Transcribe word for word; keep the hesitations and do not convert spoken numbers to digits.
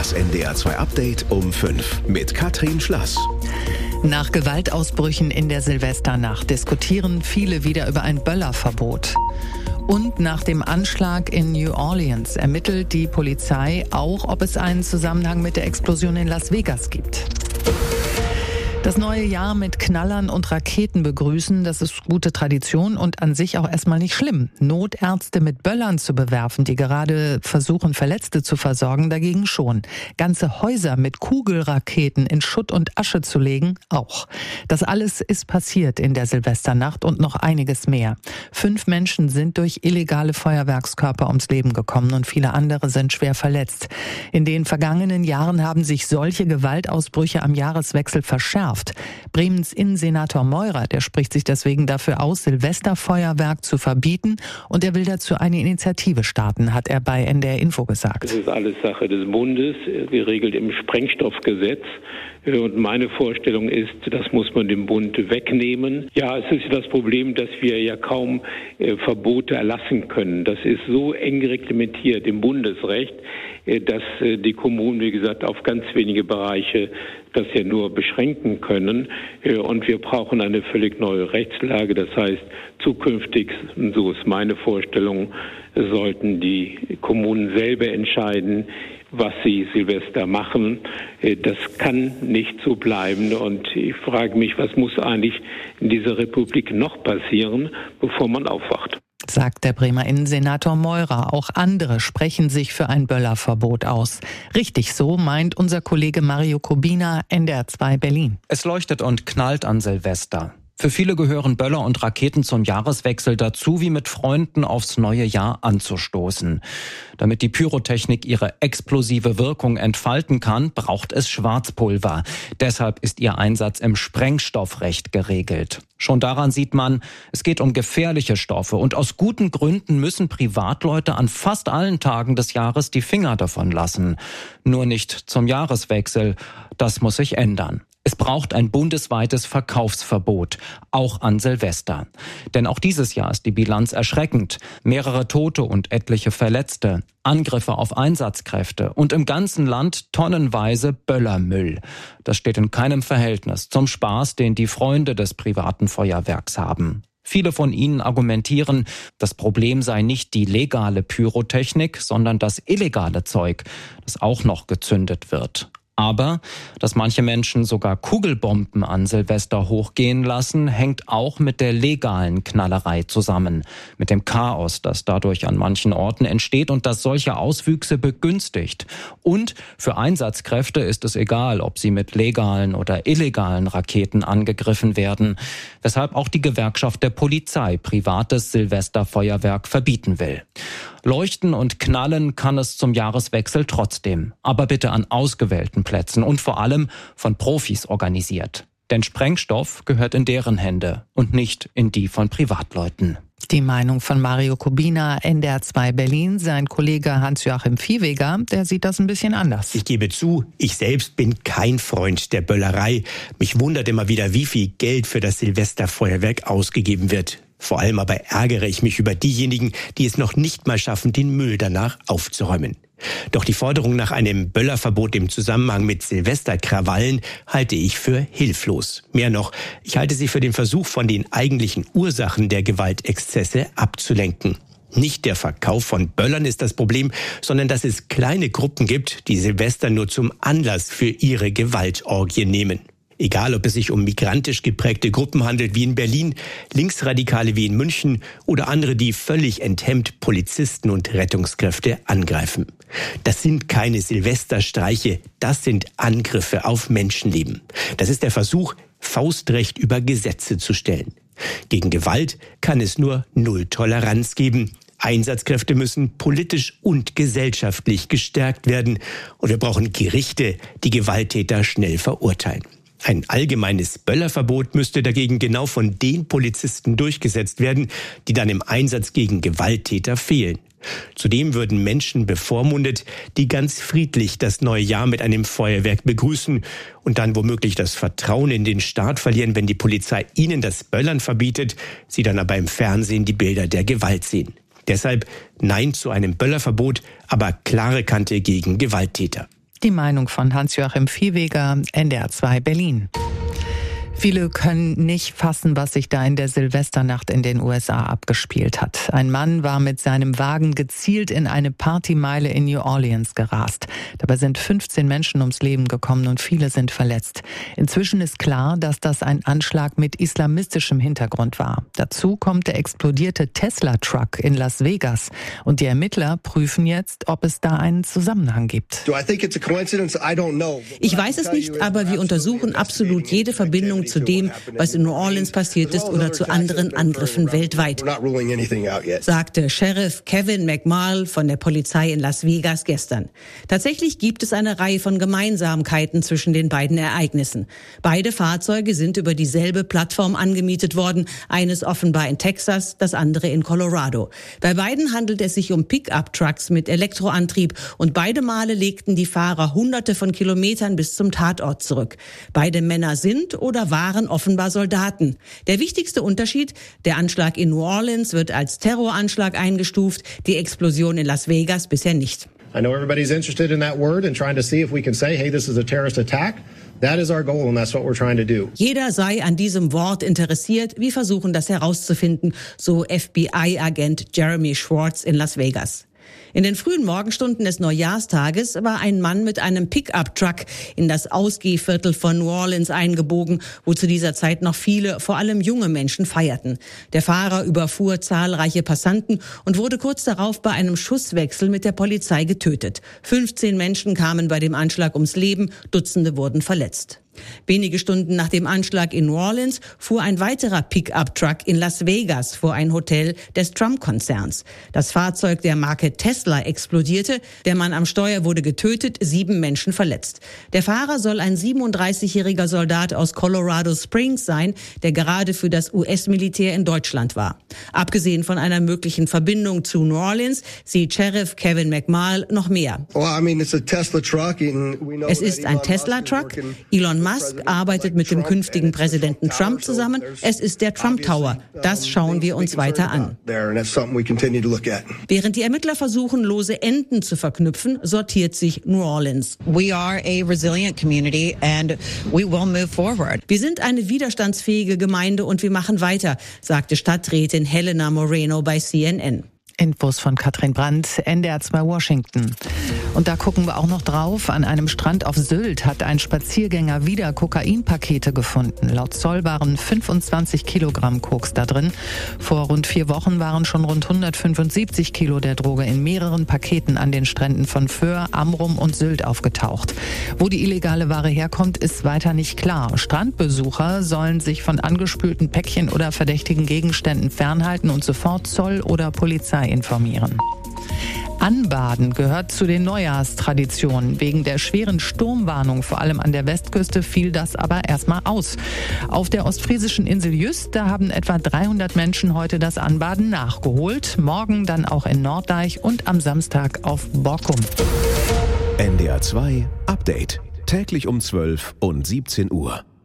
Das N D R zwei Update um fünf mit Katrin Schlass. Nach Gewaltausbrüchen in der Silvesternacht diskutieren viele wieder über ein Böllerverbot. Und nach dem Anschlag in New Orleans ermittelt die Polizei auch, ob es einen Zusammenhang mit der Explosion in Las Vegas gibt. Das neue Jahr mit Knallern und Raketen begrüßen, das ist gute Tradition und an sich auch erstmal nicht schlimm. Notärzte mit Böllern zu bewerfen, die gerade versuchen, Verletzte zu versorgen, dagegen schon. Ganze Häuser mit Kugelraketen in Schutt und Asche zu legen, auch. Das alles ist passiert in der Silvesternacht und noch einiges mehr. Fünf Menschen sind durch illegale Feuerwerkskörper ums Leben gekommen und viele andere sind schwer verletzt. In den vergangenen Jahren haben sich solche Gewaltausbrüche am Jahreswechsel verschärft. Bremens Innensenator Meurer, der spricht sich deswegen dafür aus, Silvesterfeuerwerk zu verbieten, und er will dazu eine Initiative starten, hat er bei N D R Info gesagt. Das ist alles Sache des Bundes, geregelt im Sprengstoffgesetz. Und meine Vorstellung ist, das muss man dem Bund wegnehmen. Ja, es ist das Problem, dass wir ja kaum äh, Verbote erlassen können. Das ist so eng reglementiert im Bundesrecht, äh, dass äh, die Kommunen, wie gesagt, auf ganz wenige Bereiche das ja nur beschränken können. Äh, und wir brauchen eine völlig neue Rechtslage. Das heißt, zukünftig, so ist meine Vorstellung, sollten die Kommunen selber entscheiden, was sie Silvester machen. Das kann nicht so bleiben. Und ich frage mich, was muss eigentlich in dieser Republik noch passieren, bevor man aufwacht? Sagt der Bremer Innensenator Meurer. Auch andere sprechen sich für ein Böllerverbot aus. Richtig so, meint unser Kollege Mario Kubina, N D R zwei Berlin. Es leuchtet und knallt an Silvester. Für viele gehören Böller und Raketen zum Jahreswechsel dazu, wie mit Freunden aufs neue Jahr anzustoßen. Damit die Pyrotechnik ihre explosive Wirkung entfalten kann, braucht es Schwarzpulver. Deshalb ist ihr Einsatz im Sprengstoffrecht geregelt. Schon daran sieht man, es geht um gefährliche Stoffe und aus guten Gründen müssen Privatleute an fast allen Tagen des Jahres die Finger davon lassen. Nur nicht zum Jahreswechsel. Das muss sich ändern. Es braucht ein bundesweites Verkaufsverbot, auch an Silvester. Denn auch dieses Jahr ist die Bilanz erschreckend. Mehrere Tote und etliche Verletzte, Angriffe auf Einsatzkräfte und im ganzen Land tonnenweise Böllermüll. Das steht in keinem Verhältnis zum Spaß, den die Freunde des privaten Feuerwerks haben. Viele von ihnen argumentieren, das Problem sei nicht die legale Pyrotechnik, sondern das illegale Zeug, das auch noch gezündet wird. Aber, dass manche Menschen sogar Kugelbomben an Silvester hochgehen lassen, hängt auch mit der legalen Knallerei zusammen. Mit dem Chaos, das dadurch an manchen Orten entsteht und das solche Auswüchse begünstigt. Und für Einsatzkräfte ist es egal, ob sie mit legalen oder illegalen Raketen angegriffen werden. Weshalb auch die Gewerkschaft der Polizei privates Silvesterfeuerwerk verbieten will. Leuchten und knallen kann es zum Jahreswechsel trotzdem, aber bitte an ausgewählten Plätzen und vor allem von Profis organisiert. Denn Sprengstoff gehört in deren Hände und nicht in die von Privatleuten. Die Meinung von Mario Kubina, N D R zwei Berlin. Sein Kollege Hans-Joachim Viehweger, der sieht das ein bisschen anders. Ich gebe zu, ich selbst bin kein Freund der Böllerei. Mich wundert immer wieder, wie viel Geld für das Silvesterfeuerwerk ausgegeben wird. Vor allem aber ärgere ich mich über diejenigen, die es noch nicht mal schaffen, den Müll danach aufzuräumen. Doch die Forderung nach einem Böllerverbot im Zusammenhang mit Silvesterkrawallen halte ich für hilflos. Mehr noch, ich halte sie für den Versuch, von den eigentlichen Ursachen der Gewaltexzesse abzulenken. Nicht der Verkauf von Böllern ist das Problem, sondern dass es kleine Gruppen gibt, die Silvester nur zum Anlass für ihre Gewaltorgie nehmen. Egal, ob es sich um migrantisch geprägte Gruppen handelt wie in Berlin, Linksradikale wie in München oder andere, die völlig enthemmt Polizisten und Rettungskräfte angreifen. Das sind keine Silvesterstreiche, das sind Angriffe auf Menschenleben. Das ist der Versuch, Faustrecht über Gesetze zu stellen. Gegen Gewalt kann es nur Null Toleranz geben. Einsatzkräfte müssen politisch und gesellschaftlich gestärkt werden. Und wir brauchen Gerichte, die Gewalttäter schnell verurteilen. Ein allgemeines Böllerverbot müsste dagegen genau von den Polizisten durchgesetzt werden, die dann im Einsatz gegen Gewalttäter fehlen. Zudem würden Menschen bevormundet, die ganz friedlich das neue Jahr mit einem Feuerwerk begrüßen und dann womöglich das Vertrauen in den Staat verlieren, wenn die Polizei ihnen das Böllern verbietet, sie dann aber im Fernsehen die Bilder der Gewalt sehen. Deshalb Nein zu einem Böllerverbot, aber klare Kante gegen Gewalttäter. Die Meinung von Hans-Joachim Viehweger, N D R zwei Berlin. Viele können nicht fassen, was sich da in der Silvesternacht in den U S A abgespielt hat. Ein Mann war mit seinem Wagen gezielt in eine Partymeile in New Orleans gerast. Dabei sind fünfzehn Menschen ums Leben gekommen und viele sind verletzt. Inzwischen ist klar, dass das ein Anschlag mit islamistischem Hintergrund war. Dazu kommt der explodierte Tesla-Truck in Las Vegas. Und die Ermittler prüfen jetzt, ob es da einen Zusammenhang gibt. Ich weiß es nicht, aber wir untersuchen absolut jede Verbindung zu dem, was in New Orleans passiert ist oder zu anderen Angriffen weltweit, sagte Sheriff Kevin McMahon von der Polizei in Las Vegas gestern. Tatsächlich gibt es eine Reihe von Gemeinsamkeiten zwischen den beiden Ereignissen. Beide Fahrzeuge sind über dieselbe Plattform angemietet worden, eines offenbar in Texas, das andere in Colorado. Bei beiden handelt es sich um Pickup-Trucks mit Elektroantrieb und beide Male legten die Fahrer hunderte von Kilometern bis zum Tatort zurück. Beide Männer sind oder waren waren offenbar Soldaten. Der wichtigste Unterschied, der Anschlag in New Orleans wird als Terroranschlag eingestuft, die Explosion in Las Vegas bisher nicht. I know everybody's interested in that word and trying to see if we can say, hey, this is a terrorist attack. That is our goal and that's what we're trying to do. Jeder sei an diesem Wort interessiert. Wir versuchen das herauszufinden, so F B I-Agent Jeremy Schwartz in Las Vegas. In den frühen Morgenstunden des Neujahrstages war ein Mann mit einem Pickup-Truck in das Ausgehviertel von New Orleans eingebogen, wo zu dieser Zeit noch viele, vor allem junge Menschen feierten. Der Fahrer überfuhr zahlreiche Passanten und wurde kurz darauf bei einem Schusswechsel mit der Polizei getötet. fünfzehn Menschen kamen bei dem Anschlag ums Leben, Dutzende wurden verletzt. Wenige Stunden nach dem Anschlag in New Orleans fuhr ein weiterer Pickup-Truck in Las Vegas vor ein Hotel des Trump-Konzerns. Das Fahrzeug der Marke Tesla explodierte, der Mann am Steuer wurde getötet, sieben Menschen verletzt. Der Fahrer soll ein siebenunddreißigjähriger Soldat aus Colorado Springs sein, der gerade für das U S-Militär in Deutschland war. Abgesehen von einer möglichen Verbindung zu New Orleans sieht Sheriff Kevin McMahon noch mehr. Es ist ein Tesla-Truck. Elon Musk arbeitet mit dem künftigen Präsidenten Trump zusammen. Es ist der Trump Tower. Das schauen wir uns weiter an. Während die Ermittler versuchen, lose Enden zu verknüpfen, sortiert sich New Orleans. We are a resilient community and we will move forward. Wir sind eine widerstandsfähige Gemeinde und wir machen weiter, sagte Stadträtin Helena Moreno bei C N N. Infos von Katrin Brandt, N D R zwei Washington. Und da gucken wir auch noch drauf. An einem Strand auf Sylt hat ein Spaziergänger wieder Kokainpakete gefunden. Laut Zoll waren fünfundzwanzig Kilogramm Koks da drin. Vor rund vier Wochen waren schon rund hundertfünfundsiebzig Kilo der Droge in mehreren Paketen an den Stränden von Föhr, Amrum und Sylt aufgetaucht. Wo die illegale Ware herkommt, ist weiter nicht klar. Strandbesucher sollen sich von angespülten Päckchen oder verdächtigen Gegenständen fernhalten und sofort Zoll oder Polizei informieren. Anbaden gehört zu den Neujahrstraditionen. Wegen der schweren Sturmwarnung, vor allem an der Westküste, fiel das aber erstmal aus. Auf der ostfriesischen Insel Jüst, da haben etwa dreihundert Menschen heute das Anbaden nachgeholt. Morgen dann auch in Norddeich und am Samstag auf Borkum. N D R zwei Update. Täglich um zwölf und siebzehn Uhr.